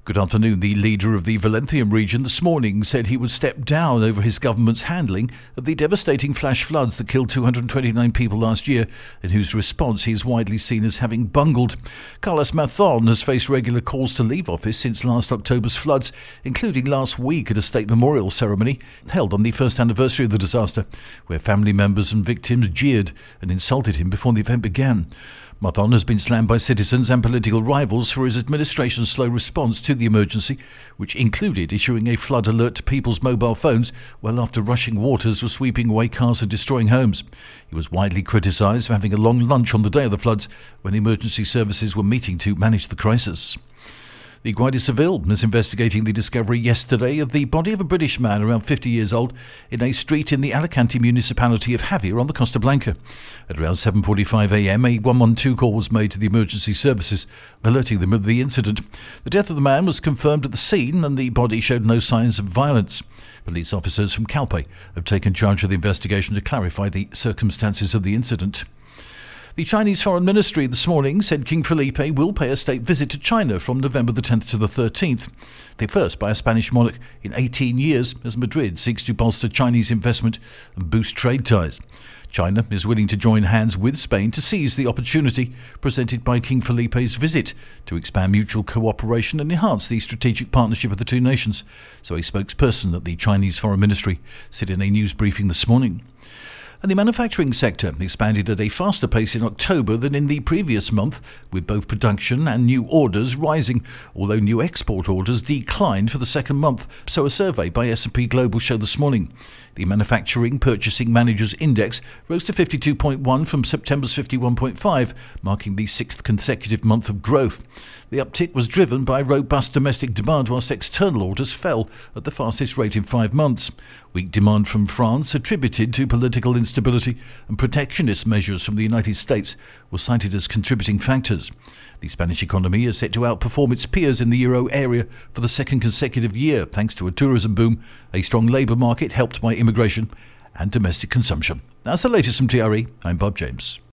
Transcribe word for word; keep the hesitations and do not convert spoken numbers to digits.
Good afternoon. The leader of the Valencian region this morning said he would step down over his government's handling of the devastating flash floods that killed two hundred twenty-nine people last year, and whose response he is widely seen as having bungled. Carles Mazón has faced regular calls to leave office since last October's floods, including last week at a state memorial ceremony held on the first anniversary of the disaster, where family members and victims jeered and insulted him before the event began. Mazón has been slammed by citizens and political rivals for his administration's slow response to the emergency, which included issuing a flood alert to people's mobile phones well after rushing waters were sweeping away cars and destroying homes. He was widely criticised for having a long lunch on the day of the floods when emergency services were meeting to manage the crisis. The Guardia Civil is investigating the discovery yesterday of the body of a British man around fifty years old in a street in the Alicante municipality of Javier on the Costa Blanca. At around seven forty-five a.m, a one one two call was made to the emergency services, alerting them of the incident. The death of the man was confirmed at the scene and the body showed no signs of violence. Police officers from Calpe have taken charge of the investigation to clarify the circumstances of the incident. The Chinese Foreign Ministry this morning said King Felipe will pay a state visit to China from November the tenth to the thirteenth, the first by a Spanish monarch in eighteen years, as Madrid seeks to bolster Chinese investment and boost trade ties. China is willing to join hands with Spain to seize the opportunity presented by King Felipe's visit to expand mutual cooperation and enhance the strategic partnership of the two nations, so a spokesperson at the Chinese Foreign Ministry said in a news briefing this morning. And the manufacturing sector expanded at a faster pace in October than in the previous month, with both production and new orders rising, although new export orders declined for the second month, so a survey by S and P Global showed this morning. The Manufacturing Purchasing Managers Index rose to fifty-two point one from September's fifty-one point five, marking the sixth consecutive month of growth. The uptick was driven by robust domestic demand, whilst external orders fell at the fastest rate in five months. Weak demand from France, attributed to political instability and protectionist measures from the United States, were cited as contributing factors. The Spanish economy is set to outperform its peers in the euro area for the second consecutive year, thanks to a tourism boom, a strong labour market helped by immigration, and domestic consumption. That's the latest from T R E. I'm Bob James.